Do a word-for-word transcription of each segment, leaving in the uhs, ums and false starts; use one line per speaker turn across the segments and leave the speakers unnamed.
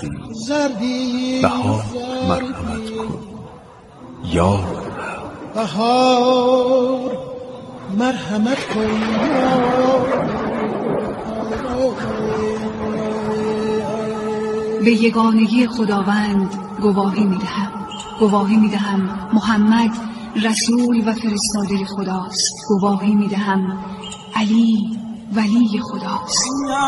زردی
بهار مرحمت کن یار
بهار مرحمت کن
به یگانگی خداوند گواهی میدهم گواهی میدهم محمد رسول و فرستاده خداست. گواهی میدهم علی ولی خداست.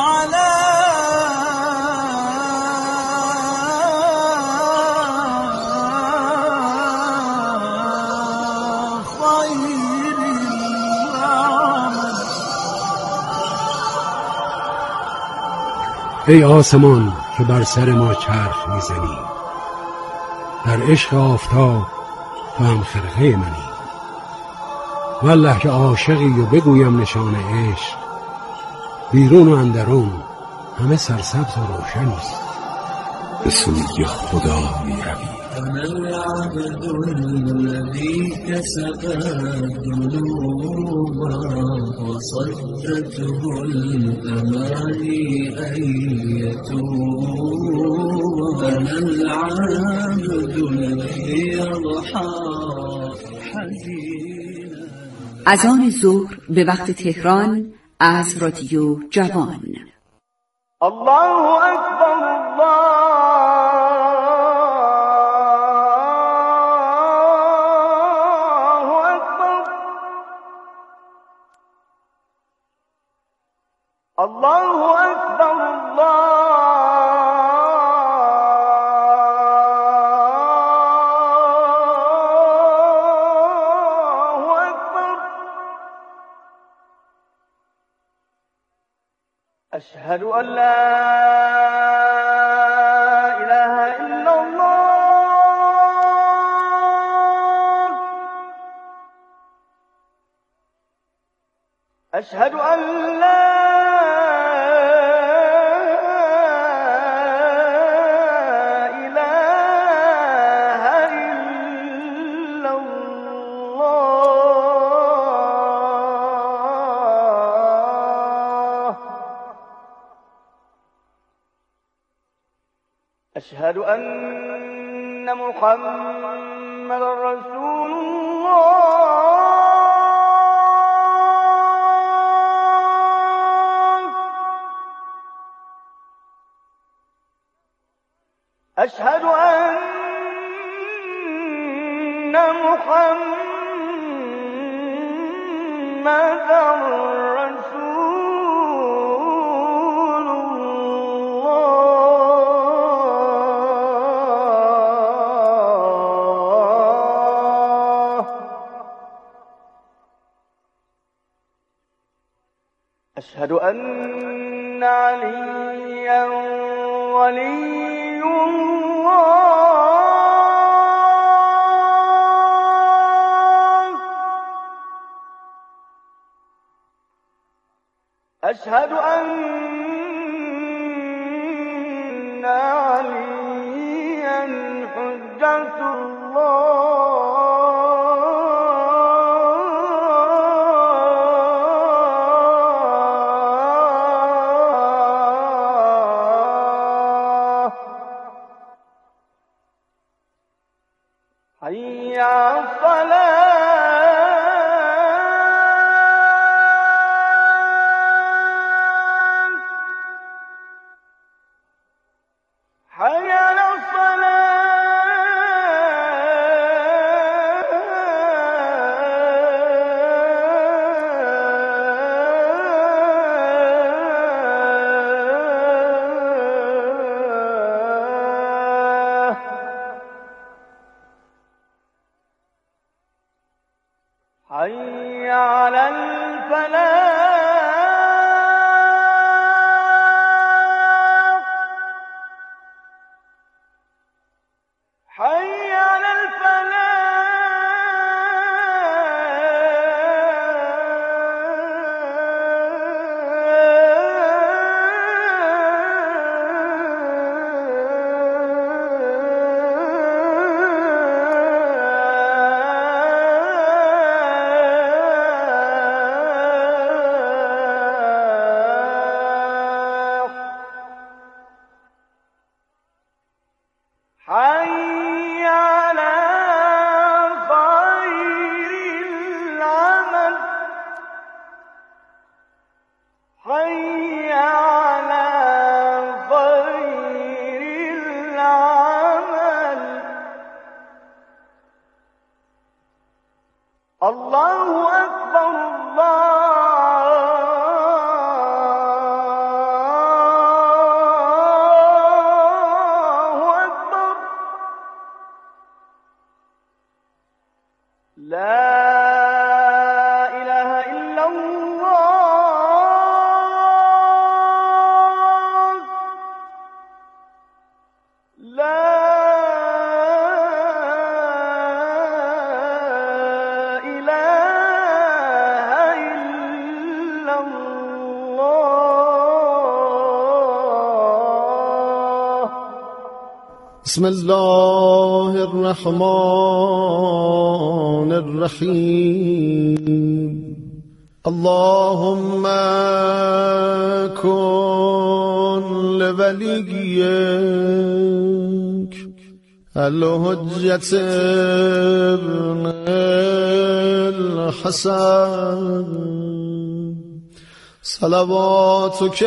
ای آسمان که بر سر ما چرخ میزنی، در عشق آفتاب تو هم خرقه منی. والله که عاشقی و بگویم نشان عشق، بیرون و اندرون همه سرسبز و روشنی.
به سوی خدا می روی.
أنا العبد الذي كسب الذنوب وصدته الأماني أن يتوب. أنا العبد الذي يضحى حزينا.
اذان ظهر به وقت تهران از رادیو جوان.
الله اکبر الله الله اکبر الله اکبر. اشهد ان لا اله الا الله. اشهد ان لا أشهد أن محمد رسول الله. أشهد أن محمد رسول أشهد أن عليا ولي الله. أشهد أن عليا حجة الله. حي على الصلاة. حي على حي على الفلاح. حي على خير العمل حي على خير العمل الله أكبر الله أكبر لا إله إلا الله لا إله إلا الله
بسم الله الرحمن الرحيم اللهم كن لوليك الحجة ابن الحسن صلواتك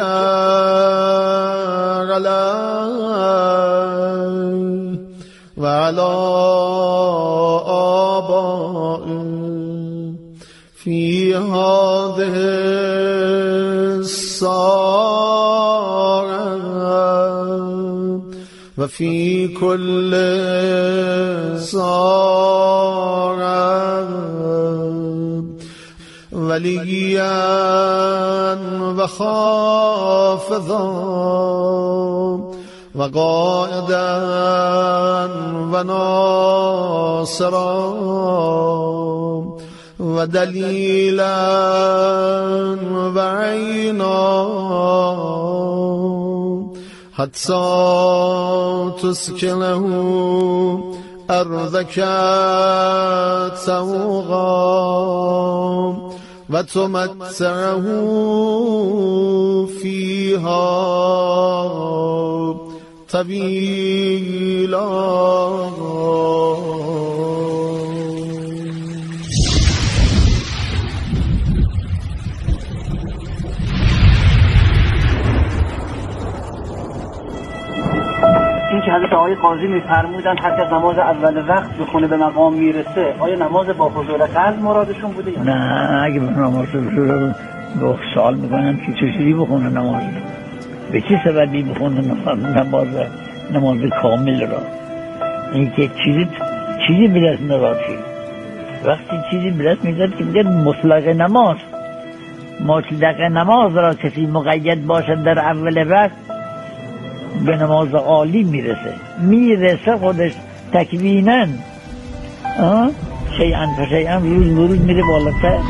عليه وعلى آبائه في هذه الساعة وفي كل ساعة وليا وخافضا وقائدا وناصرا ودليلا وعينا حتى تسكنه أرضك سوغا وتمتعه فيها طويلا
این که حضرت آقای قاضی می‌فرمودن حتی نماز اول وقت بخونه به مقام میرسه، آیا نماز با حضور قلب مرادشون بوده یا
نه؟ اگه به نماز حضور رو سوال میکنن که چه چیزی بخونه نماز، به چه سببی بخونه نماز نماز کامل را؟ این که چیزی چیزی به دست نراتی، وقتی چیزی به دست میداد که میگه مطلق نماز، مطلق نماز را کسی مقید باشد در اول وقت به نماز عالی میرسه میرسه خودش تکویناً شیئاً فشیئاً روز بروز میره بالاتر.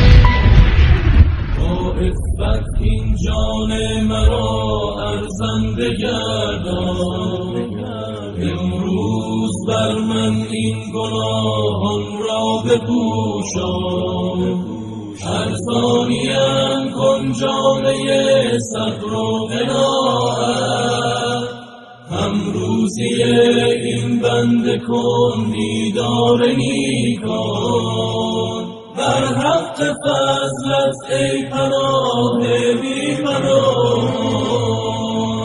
با عفت این جان مرا ارزنده گردان، امروز بر من این گناهان را بپوشان، هر ثانیه‌ام کن جامه صبر و قناعت، هم روزی این بنده کن دیدار نیکان، بر حق فضلت ای پناه بی پناه.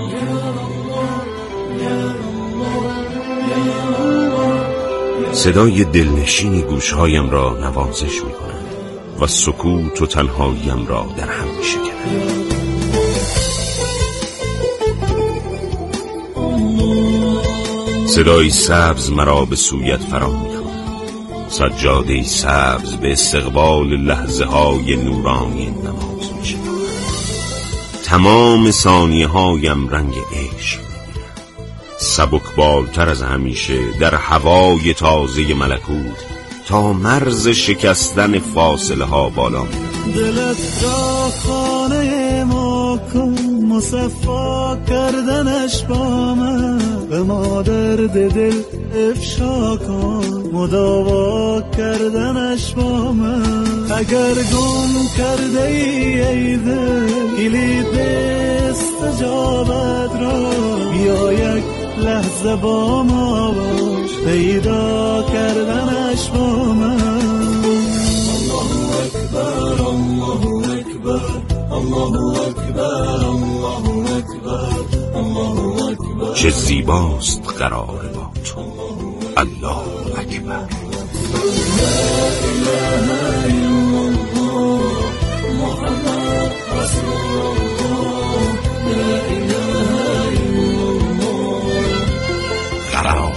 صدای دلنشینی گوشهایم را نوازش می کند و سکوت و تنهاییم را در هم می شکند. صدای سبز مرا به سویت فرا می خواند، سجاده سبز به استقبال لحظه های نورانی نماز می شود. تمام ثانیه هایم رنگ عشق می گیرد، سبکبالتر از همیشه در هوای تازه ملکوت تا مرز شکستن فاصله ها بالا می رود.
دلت را خانه ما کن، مصفا کردنش با من، به ما درد دل افشا کن، مداوا کردنش با من. اگر گم کرده ای ای دل کلید استجابت را، بیا یک لحظه با ما باش، پیدا کردنش با من. الله اکبر الله اکبر الله اکبر الله اکبر الله اکبر.
چه زیباست قرار با تو، الله اکبر.
لا اله الا الله محمد رسول الله. لا اله الا الله.
قرار.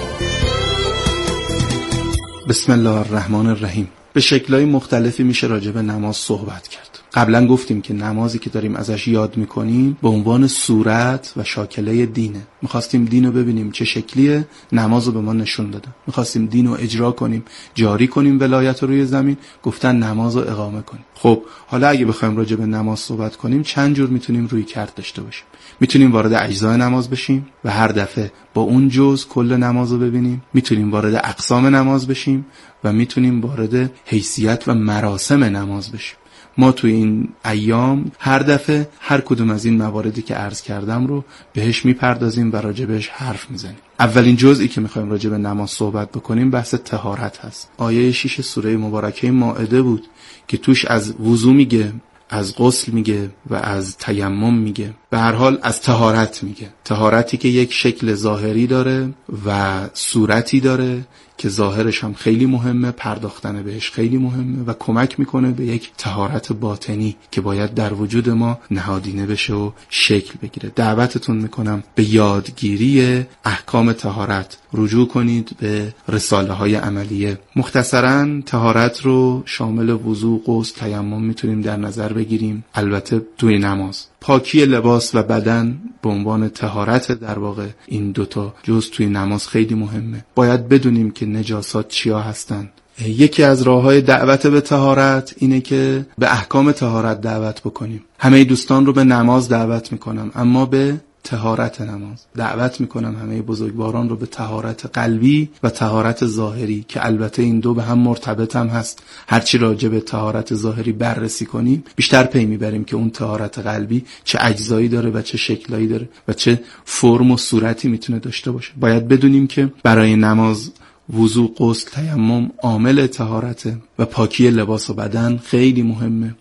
بسم الله الرحمن الرحیم. به شکل‌های مختلفی میشه راجع به نماز صحبت کرد. قبلا گفتیم که نمازی که داریم ازش یاد میکنیم به عنوان صورت و شاکله دینه. میخواستیم دین رو ببینیم چه شکلیه، نماز رو به ما نشون دادن. میخواستیم دین رو اجرا کنیم، جاری کنیم ولایت رو روی زمین، گفتن نماز رو اقامه کنیم. خب حالا اگه بخوایم راجع به نماز صحبت کنیم چند جور میتونیم روی کرد داشته باشیم. میتونیم وارد اجزای نماز بشیم و هر دفعه با اون جزء کل نماز رو ببینیم. میتونیم وارد اقسام نماز بشیم و میتونیم وارد حیثیت و مراسم نماز بشیم. ما تو این ایام هر دفعه هر کدوم از این مواردی که عرض کردم رو بهش میپردازیم و راجبش حرف میزنیم. اولین جزئی که میخوایم راجب نماز صحبت بکنیم بحث طهارت هست. آیه شش سوره مبارکه مائده بود که توش از وضو میگه، از غسل میگه و از تیمم میگه. به هر حال از طهارت میگه. طهارتی که یک شکل ظاهری داره و صورتی داره که ظاهرش هم خیلی مهمه، پرداختن بهش خیلی مهمه و کمک میکنه به یک طهارت باطنی که باید در وجود ما نهادینه بشه و شکل بگیره. دعوتتون میکنم به یادگیری احکام طهارت. رجوع کنید به رساله های عملیه. مختصراً طهارت رو شامل وضو، غسل، تیمم میتونیم در نظر بگیریم. البته توی نماز پاکی لباس و بدن به عنوان طهارت، در واقع این دوتا جز توی نماز خیلی مهمه. باید بدونیم که نجاسات چیا هستن. یکی از راه‌های دعوت به طهارت اینه که به احکام طهارت دعوت بکنیم. همه دوستان رو به نماز دعوت میکنم، اما به طهارت نماز دعوت میکنم. همه بزرگواران رو به طهارت قلبی و طهارت ظاهری که البته این دو به هم مرتبط هم هست. هرچی راجع به طهارت ظاهری بررسی کنیم بیشتر پی میبریم که اون طهارت قلبی چه اجزایی داره و چه شکلایی داره و چه فرم و صورتی میتونه داشته باشه. باید بدونیم که برای نماز وضو، غسل، تیمم عامل طهارت و پاکی لباس و بدن خیلی مهمه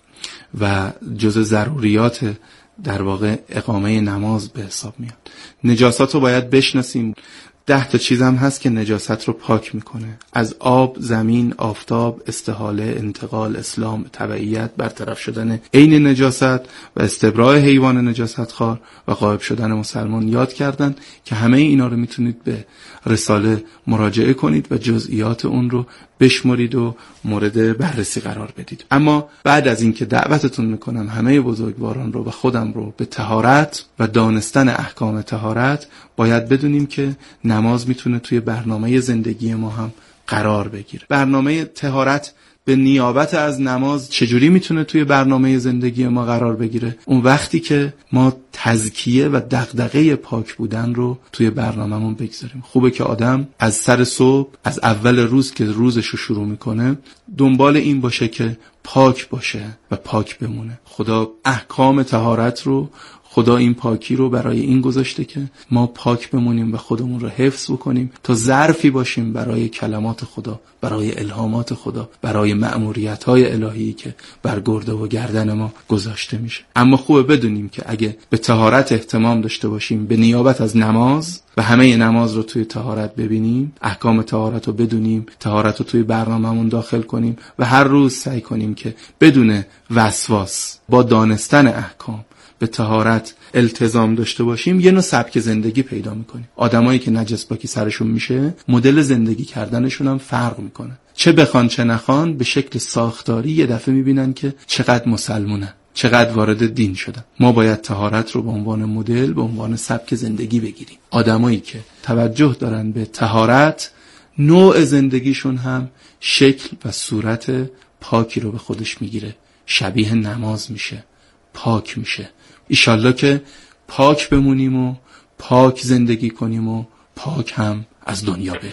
و جزء ضروریات در واقع اقامه نماز به حساب میاد. نجاسات رو باید بشناسیم. ده تا چیز هم هست که نجاست رو پاک میکنه. از آب، زمین، آفتاب، استحاله، انتقال، اسلام، تبعیت، برطرف شدن عین نجاست و استبراء حیوان نجاست خوار و غایب شدن مسلمان یاد کردن که همه اینا رو میتونید به رساله مراجعه کنید و جزئیات اون رو بشمرید و مورد بررسی قرار بدید. اما بعد از این که دعوتتون میکنم همه بزرگواران رو و خودم رو به طهارت و دانستن احکام طهارت، باید بدونیم که نماز میتونه توی برنامه زندگی ما هم قرار بگیره. برنامه طهارت به نیابت از نماز چجوری میتونه توی برنامه زندگی ما قرار بگیره؟ اون وقتی که ما تزکیه و دغدغه پاک بودن رو توی برنامه‌مون بگذاریم. خوبه که آدم از سر صبح، از اول روز که روزش رو شروع میکنه، دنبال این باشه که پاک باشه و پاک بمونه. خدا احکام طهارت رو، خدا این پاکی رو برای این گذاشته که ما پاک بمونیم و خودمون رو حفظ بکنیم تا ظرفی باشیم برای کلمات خدا، برای الهامات خدا، برای مأموریت‌های الهی که بر گرده و گردن ما گذاشته میشه. اما خوبه بدونیم که اگه به طهارت اهتمام داشته باشیم، به نیابت از نماز و همه نماز رو توی طهارت ببینیم، احکام طهارت رو بدونیم، طهارت رو توی برنامه‌مون داخل کنیم و هر روز سعی کنیم که بدون وسواس با دانستن احکام به طهارت التزام داشته باشیم، یه نوع سبک زندگی پیدا میکنیم. آدمایی که نجس پاکی سرشون میشه، مدل زندگی کردنشون هم فرق میکنه. چه بخوان چه نخوان، به شکل ساختاری یه دفعه میبینن که چقدر مسلمونن، چقدر وارد دین شدن. ما باید طهارت رو به عنوان مدل، به عنوان سبک زندگی بگیریم. آدمایی که توجه دارن به طهارت، نوع زندگیشون هم شکل و صورت پاکی رو به خودش میگیره، شبیه نماز میشه، پاک میشه. ایشالله که پاک بمونیم و پاک زندگی کنیم و پاک هم از دنیا بریم.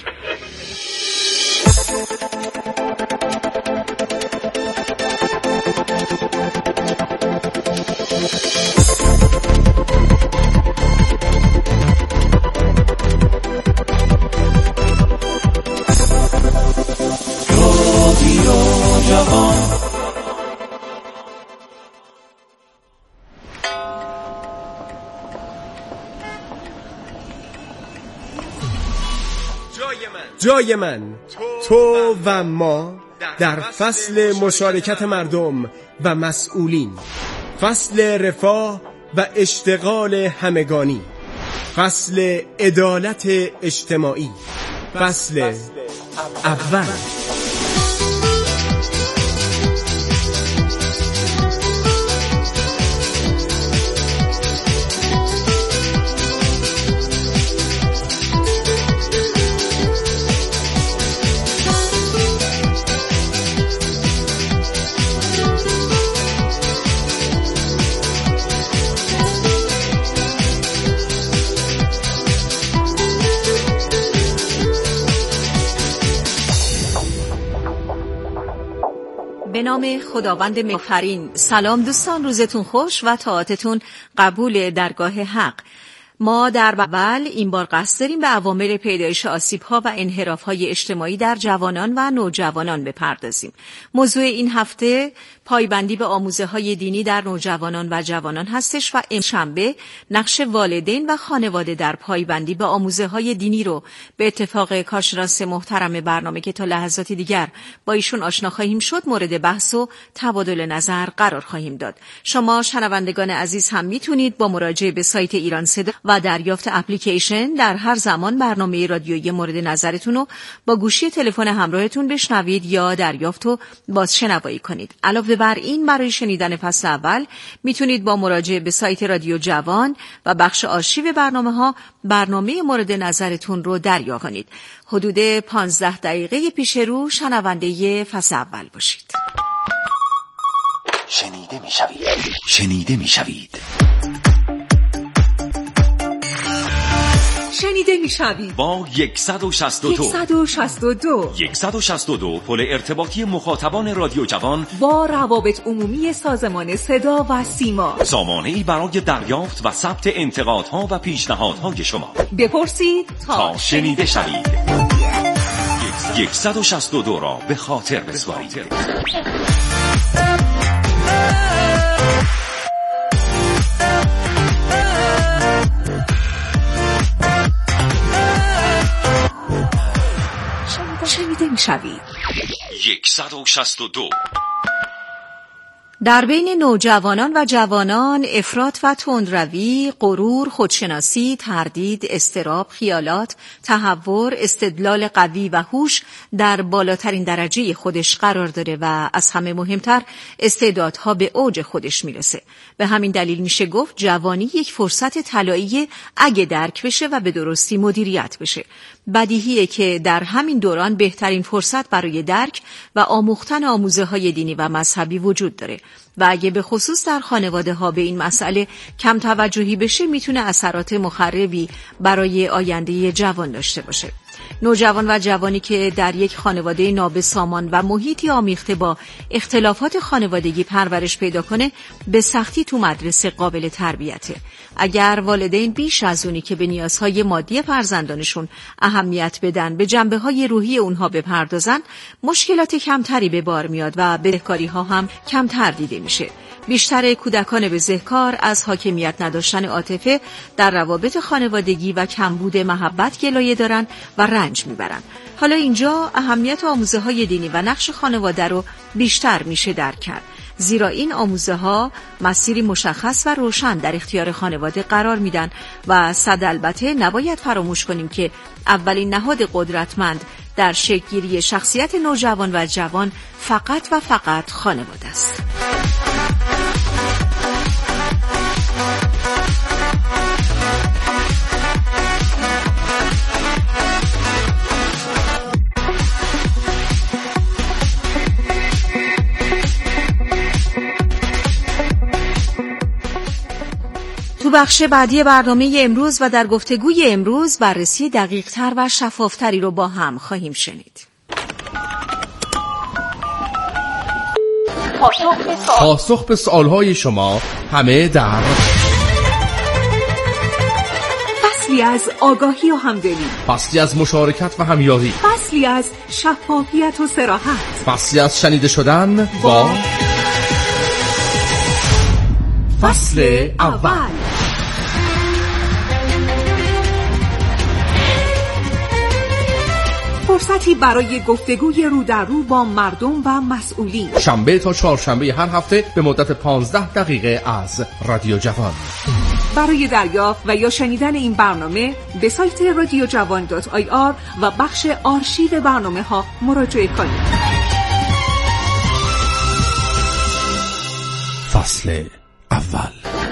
جای من، تو و ما در فصل مشارکت مردم و مسئولین، فصل رفاه و اشتغال همگانی، فصل عدالت اجتماعی، فصل اول.
به نام خداوند مفرین. سلام دوستان، روزتون خوش و طاعتتون قبول درگاه حق. ما در اول این بار قصد داریم به عوامل پیدایش آسیب‌ها و انحراف‌های اجتماعی در جوانان و نوجوانان بپردازیم. موضوع این هفته پایبندی به آموزه‌های دینی در نوجوانان و جوانان هستش و امشنبه نقش والدین و خانواده در پایبندی به آموزه‌های دینی رو به اتفاق کارشناس محترم برنامه که تا لحظات دیگر با ایشون آشنا خواهیم شد مورد بحث و تبادل نظر قرار خواهیم داد. شما شنوندگان عزیز هم میتونید با مراجعه به سایت ایران صدا و دریافت اپلیکیشن در هر زمان برنامه رادیویی مورد نظرتون رو با گوشی تلفن همراهتون بشنوید یا دریافت و بازشنوایی کنید. علاوه بر این برای شنیدن فصل اول میتونید با مراجعه به سایت رادیو جوان و بخش آرشیو برنامه‌ها برنامه مورد نظرتون رو دریافت کنید. حدود پانزده دقیقه پیش رو شنونده فصل اول باشید.
شنیده میشوید. شنیده میشوید.
شنیده میشوید
با صد و شصت و دو
صد و شصت و دو
صد و شصت و دو پل ارتباطی مخاطبان رادیو جوان
با روابط عمومی سازمان صدا و سیما،
سامانه‌ای برای دریافت و ثبت انتقادها و پیشنهادهای شما.
بپرسید
تا, تا شنیده شوید. صد و شصت و دو را به خاطر بسپارید.
شنیده میشوید.
صد و شصت و دو.
در بین نوجوانان و جوانان افراط و تندروی، غرور، خودشناسی، تردید، اضطراب، خیالات، تهور، استدلال قوی و هوش در بالاترین درجه خودش قرار داره و از همه مهمتر استعدادها به اوج خودش میرسه. به همین دلیل میشه گفت جوانی یک فرصت طلایی اگه درک بشه و به درستی مدیریت بشه. بدیهیه که در همین دوران بهترین فرصت برای درک و آموختن آموزه‌های دینی و مذهبی وجود داره و اگه به خصوص در خانواده ها به این مسئله کم توجهی بشه میتونه اثرات مخربی برای آینده جوان داشته باشه. نوجوان و جوانی که در یک خانواده نابسامان و محیطی آمیخته با اختلافات خانوادگی پرورش پیدا کنه به سختی تو مدرسه قابل تربیته. اگر والدین بیش از اونی که به نیازهای مادی فرزندانشون اهمیت بدن به جنبه‌های روحی اونها بپردازن، مشکلات کمتری به بار میاد و بدهکاری‌ها هم کمتر دیده میشه. بیشتر کودکان بزهکار از حاکمیت نداشتن عاطفه در روابط خانوادگی و کمبود محبت گلایه دارن و رنج میبرن. حالا اینجا اهمیت آموزه‌های دینی و نقش خانواده رو بیشتر میشه درک کرد، زیرا این آموزه‌ها مسیری مشخص و روشن در اختیار خانواده قرار میدن و صد البته نباید فراموش کنیم که اولین نهاد قدرتمند در شکل‌گیری شخصیت نوجوان و جوان فقط و فقط خانواده است. تو بخش بعدی برنامه امروز و در گفتگوی امروز بررسی دقیق‌تر و شفافتری رو با هم خواهیم شنید.
پاسخ به سوالهای شما همه در
فصلی از آگاهی و همدلی،
فصلی از مشارکت و همیاری،
فصلی از شفافیت و صراحت،
فصلی از شنیده شدن با فصل اول.
فرصتی برای گفتگوی رو در رو با مردم و مسئولین.
شنبه تا چهارشنبه هر هفته به مدت پانزده دقیقه از رادیو جوان.
برای دریافت و یا شنیدن این برنامه به سایت رادیو جوان دات آی آر و بخش آرشیو برنامه ها مراجعه کنید.
فصل اول.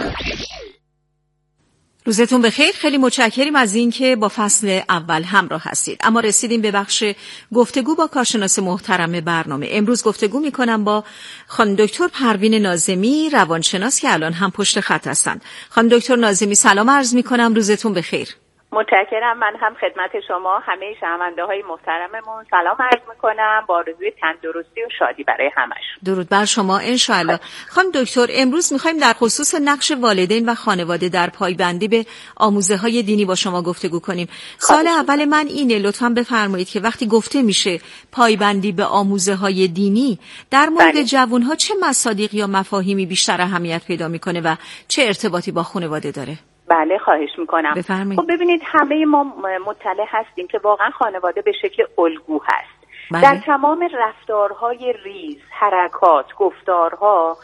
روزتون بخیر. خیلی متشکریم از اینکه با فصل اول همراه هستید. اما رسیدیم به بخش گفتگو با کارشناس محترم برنامه. امروز گفتگو میکنم با خانم دکتر پروین ناظمی، روانشناس که الان هم پشت خط هستند. خانم دکتر ناظمی سلام عرض میکنم، روزتون بخیر.
متشکرم. من هم خدمت شما همه شنونده های محترممون سلام عرض میکنم با آرزوی تندرستی و شادی برای همش.
درود بر شما انشاءالله. خانم دکتر امروز میخوایم در خصوص نقش والدین و خانواده در پایبندی به آموزه های دینی با شما گفتگو کنیم. سوال اول من اینه، لطفاً بفرمایید که وقتی گفته میشه پایبندی به آموزه های دینی در مورد جوان ها چه مصادیق یا مفاهیمی بیشتر اهمیت پیدا میکنه و چه ارتباطی با خانواده داره؟
بله خواهش میکنم.
بفرمایید.
خب ببینید همه ما مطلع هستیم که واقعا خانواده به شکل الگو هست.
بله.
در تمام رفتارهای ریز، حرکات، گفتارها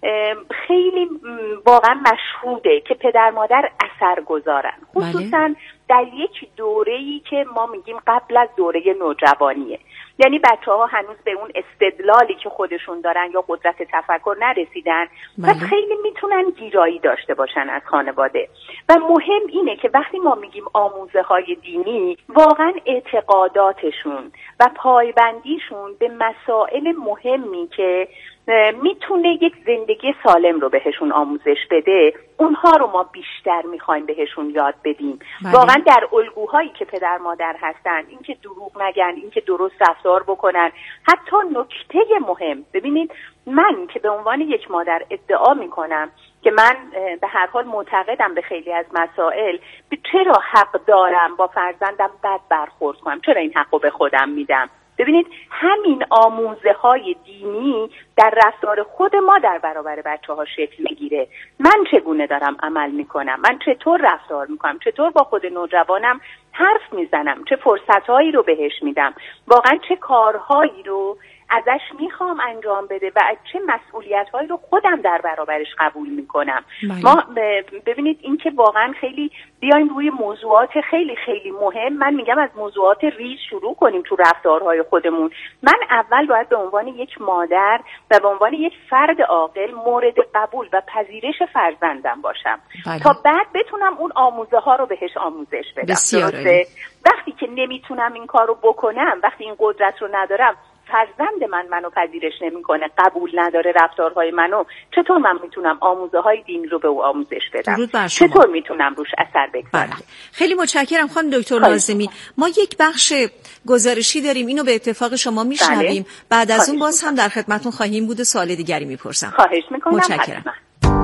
خیلی واقعا مشهوده که پدر مادر اثر گذارن، خصوصا بله. در یک دوره‌ای که ما میگیم قبل از دوره نوجوانیه. یعنی بچه‌ها هنوز به اون استدلالی که خودشون دارن یا قدرت تفکر نرسیدن بله. و خیلی میتونن گیرایی داشته باشن از خانواده. و مهم اینه که وقتی ما میگیم آموزه های دینی، واقعا اعتقاداتشون و پایبندیشون به مسائل مهمی که میتونه یک زندگی سالم رو بهشون آموزش بده، اونها رو ما بیشتر میخوایم بهشون یاد بدیم. بله. واقعا در الگوهایی که پدر مادر هستن، این که دروغ نگن، این که درست رفتار بکنن، حتی نکته مهم، ببینید من که به عنوان یک مادر ادعا میکنم که من به هر حال معتقدم به خیلی از مسائل چرا حق دارم با فرزندم بد برخورد کنم، چرا این حق رو به خودم میدم. ببینید همین آموزه های دینی در رفتار خود ما در برابر بچه ها شکل میگیره. من چگونه دارم عمل میکنم، من چطور رفتار میکنم، چطور با خود نوجوانم حرف میزنم، چه فرصت هایی رو بهش میدم، واقعا چه کارهایی رو ازش میخوام انجام بده و چه مسئولیت هایی رو خودم در برابرش قبول میکنم. باید. ما ببینید این که واقعا خیلی بیایم روی موضوعات خیلی خیلی مهم، من میگم از موضوعات ریز شروع کنیم تو رفتارهای خودمون. من اول باید به عنوان یک مادر و به عنوان یک فرد عاقل مورد قبول و پذیرش فرزندم باشم. باید. تا بعد بتونم اون آموزه ها رو بهش آموزش بدم. درسته؟ وقتی که نمیتونم این کار رو بکنم، وقتی این قدرت رو ندارم، فرزند من منو پذیرش نمیکنه، قبول نداره رفتارهای منو، چطور من میتونم آموزه های دینی رو به او آموزش بدم؟ چطور میتونم روش اثر بگذارم؟
بله. خیلی متشکرم خانم دکتر ناظمی. ما یک بخش گزارشی داریم، اینو به اتفاق شما میشنویم. بله. بعد از اون باز هم در خدمتتون خواهیم بود و سوال دیگری میپرسم.
خواهش میکنم.
متشکرم.
حتما.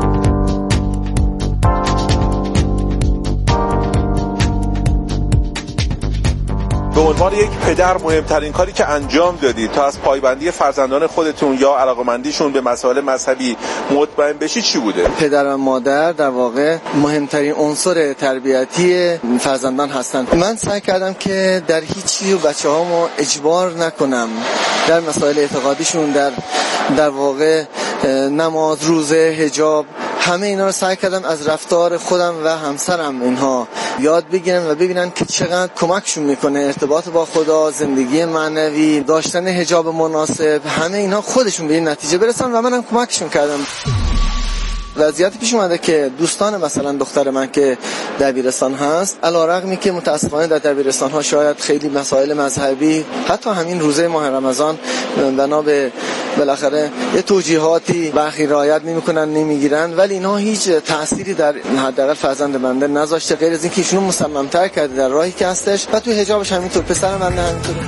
به عنوان یک پدر مهمترین کاری که انجام دادید تا از پایبندی فرزندان خودتون یا علاقه‌مندیشون به مسائل مذهبی مطمئن بشید چی بوده؟
پدر و مادر در واقع مهمترین عنصر تربیتی فرزندان هستند. من سعی کردم که در هیچ چیزی بچه‌هامو اجبار نکنم در مسائل اعتقادیشون، در در واقع نماز، روزه، حجاب، همه اینا رو سعی کردم از رفتار خودم و همسرم اینها یاد بگیرن و ببینن که چقدر کمکشون میکنه ارتباط با خدا، زندگی معنوی، داشتن حجاب مناسب، همه اینا خودشون به این نتیجه برسن و منم کمکشون کردم. وضعیت پیش اومده که دوستان مثلا دختر من که دبیرستان هست، علیرغمی که متاسفانه در دبیرستان ها شاید خیلی مسائل مذهبی، حتی همین روزه ماه رمضان بنا به بالاخره یه توجیهاتی برخی رعایت نمیکنن، نمیگیرن، ولی اینها هیچ تأثیری در حداقل فرزند بنده نذاشته، غیر از اینکه ایشونو مصمم‌تر کرده در راهی که هستش و توی حجابش همینطور. پسر من همینطوره.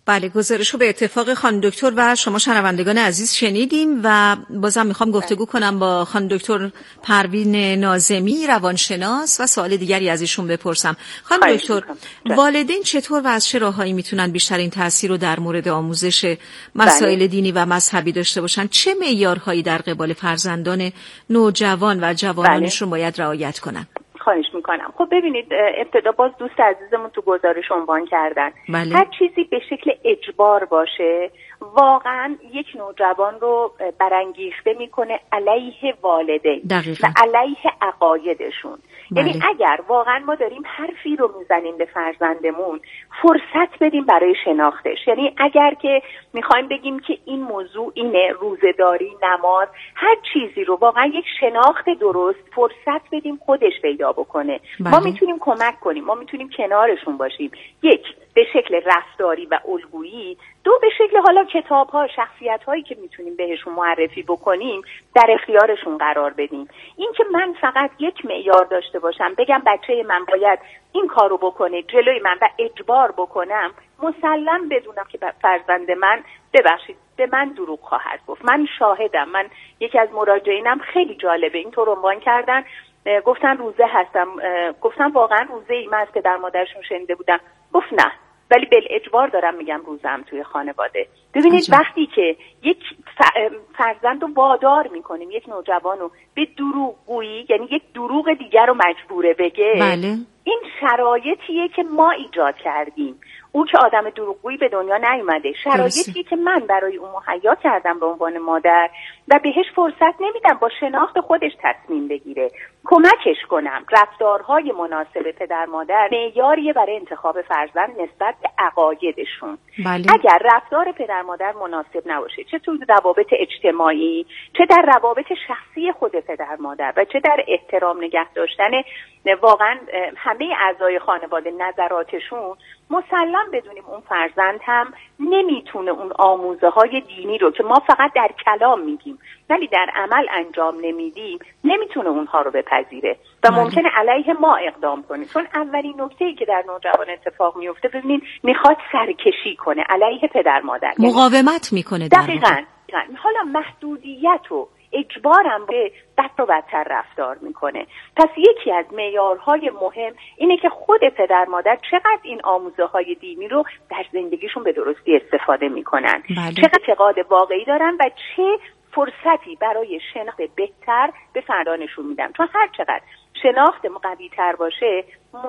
بله، گزارش رو به اتفاق خانم دکتر و شما شنوندگان عزیز شنیدیم و بازم میخوام گفتگو کنم با خانم دکتر پروین ناظمی، روانشناس، و سوال دیگری از ایشون بپرسم. خانم دکتر، والدین چطور و از چه راههایی میتونن بیشترین تاثیر رو در مورد آموزش مسائل بله. دینی و مذهبی داشته باشن؟ چه معیارهایی در قبال فرزندان نوجوان و جوانانشون بله. باید رعایت کنن؟
خواهش میکنم. خب ببینید، ابتدا باز دوست عزیزمون تو گزارش عنوان کردن بله. هر چیزی به شکل اجبار باشه واقعا یک نوجوان رو برانگیخته میکنه علیه والدین دقیقا. و علیه عقایدشون. بله. یعنی اگر واقعا ما داریم حرفی رو میزنیم به فرزندمون، فرصت بدیم برای شناختش. یعنی اگر که میخوایم بگیم که این موضوع اینه، روزه‌داری، نماز، هر چیزی رو واقعا یک شناخت درست فرصت بدیم خودش پیدا بکنه. بله. ما میتونیم کمک کنیم، ما میتونیم کنارشون باشیم. یک، به شکل رفتاری و الگویی. دو، به شکل حالا کتاب‌ها، شخصیت‌هایی که میتونیم بهشون معرفی بکنیم در اختیارشون قرار بدیم. این که من فقط یک معیار داشته باشم بگم بچه من باید این کارو بکنه جلوی من و اجبار بکنم، مسلم بدونم که فرزند من ببخشید به من دروغ خواهد گفت. من شاهدم. من یکی از مراجعینم خیلی جالبه اینطور عنوان کردن، گفتن روزه هستم. گفتم واقعا روزه ای؟ من از پدر مادرشون شنیده بودم. گفت نه، ولی بل اجبار دارم میگم روزم توی خانواده. ببینید عجب. وقتی که یک فرزند رو وادار میکنیم، یک نوجوان رو به دروغ گویی، یعنی یک دروغ دیگر رو مجبوره بگه بله. این شرایطیه که ما ایجاد کردیم. او که آدم دروغگویی به دنیا نیومده، شرایطی که من برای اون مهیا کردم به عنوان مادر و بهش فرصت نمیدم با شناخت خودش تصمیم بگیره، کمکش کنم. رفتارهای مناسب پدر مادر معیاریه برای انتخاب فرزند نسبت به عقایدشون. بله. اگر رفتار پدر مادر مناسب نباشه، چه تو روابط اجتماعی، چه در روابط شخصی خود پدر مادر و چه در احترام نگه داشتن واقعا همه اعضای خانواده نظراتشون، مسلم بدونیم اون فرزند هم نمیتونه اون آموزه های دینی رو که ما فقط در کلام میگیم ولی در عمل انجام نمیدیم، نمیتونه اونها رو بپذیره و ممکنه علیه ما اقدام کنه. چون اولین نکته‌ای که در نوجوان اتفاق میفته، ببینید، میخواد سرکشی کنه علیه پدر مادر،
مقاومت میکنه.
دقیقاً. حالا محدودیت و اجبارم به بد و بدتر رفتار میکنه. پس یکی از معیارهای مهم اینه که خود پدر مادر چقدر این آموزه های دینی رو در زندگیشون به درستی استفاده میکنن، بله. چقدر اعتقاد واقعی دارن و چه فرصتی برای شناخت بهتر به فرزندانشون میدن. چون هر چقدر شناخت ما قوی تر باشه،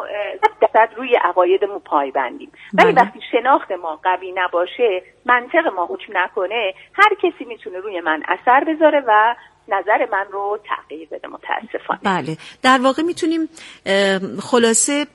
درصد روی عقایدمون پای بندیم. ولی وقتی شناخت ما قوی نباشه، منطق ما حکم نکنه، هر کسی میتونه روی من اثر بذاره و نظر من رو تغییر بده، متاسفانه.
بله، در واقع میتونیم خلاصه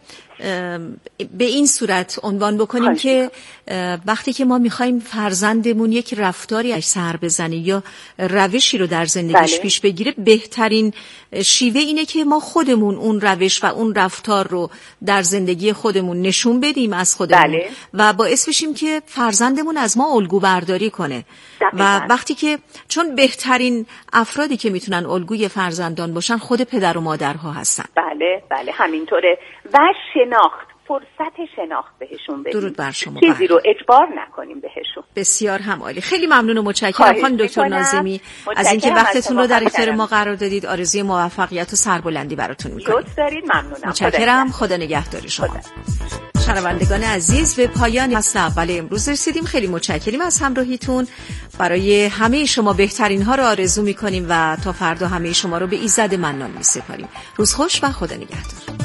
به این صورت عنوان بکنیم که وقتی که ما میخوایم فرزندمون یک رفتاری اش سر بزنه یا روشی رو در زندگیش بله. پیش بگیره، بهترین شیوه اینه که ما خودمون اون روش و اون رفتار رو در زندگی خودمون نشون بدیم از خودمون بله. و باعث بشیم که فرزندمون از ما الگو برداری کنه. دقیقا. و وقتی که چون بهترین افرادی که میتونن الگوی فرزندان باشن خود پدر و مادرها هستن.
بله بله همینطوره. و شناخت، فرصت شناخت بهشون بدیم.
درود بر شما.
چیزی رو اجبار نکنیم بهشون.
بسیار هم عالی. خیلی ممنون و متشکرم خانم دکتر ناظمی از اینکه وقتتون رو در اختیار ما قرار دادید. آرزوی موفقیت و سربلندی براتون می‌کنم.
لطف دارید. ممنونم.
متشکرم. خدا نگهدار شما. شنوندگان عزیز، به پایان فصل اول امروز رسیدیم. خیلی متشکریم از همراهیتون. برای همه شما بهترین ها رو آرزو می‌کنیم و تا فردا همه شما رو به ایزد منان می‌سپاریم. روز خوش و خدا نگهدار.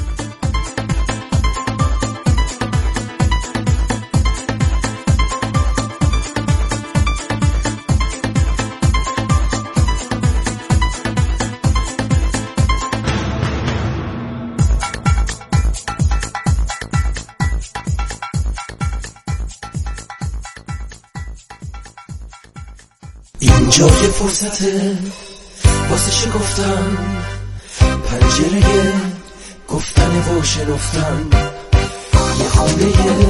اینجا که فرصته واسه شکفتن، پنجره گفتن و شنفتن، یه خونه